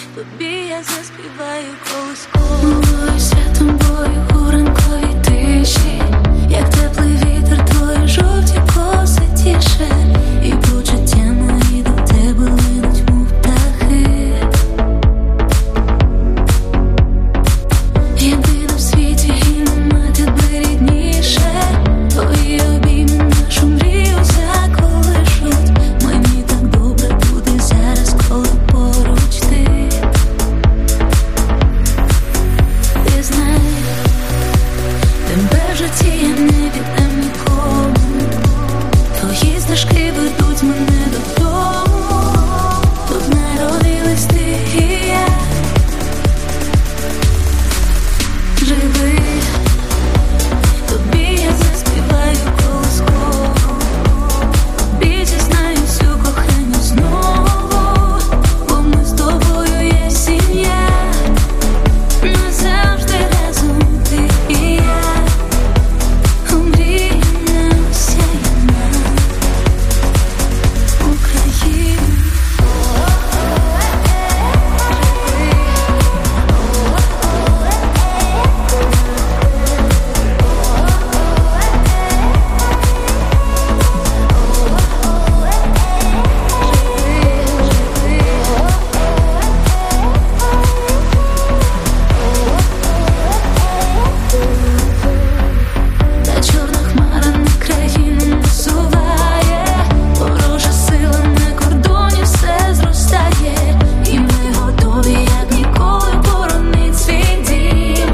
тобі я заспіваю колискову. Милуюся тобою у ранковій тиші, як теплий вітер, твої жовті коси тіше, і почуття мої до тебе линуть, мов птахи. Єдина в світі, і нема тебе рідніше, твої обійми нашу мрію заколишуть. Мені так добре буде зараз, коли поруч ти. Ти знаєш, тебе в житті я не віддам нікому. Твої стежки ведуть мене додому. Тут народились ти і я. Живи, тобі я заспіваю колискову. Тобі зізнаю всю кохання знову, бо ми з тобою є сім'я. Назавжди разом ти і я. Омріяна осяяна Україна. Та чорна хмара на країну насуває, ворожа сила на кордоні все зростає, і ми готові, як ніколи, боронить свій дім.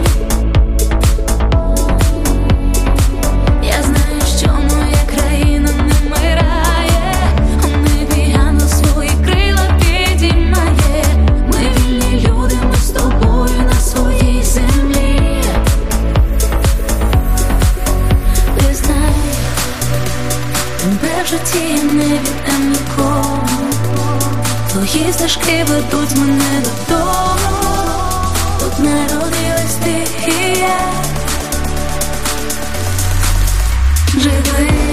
Я знаю, що моя країна не вмирає, у небі ангел свої крила підіймає. Ми вільні люди, ми з тобою на своїй землі. Ти знаєш, тебе в житті я не віддам нікому. Твої стежки ведуть мене додому. Тут народилась ти і я. Живи.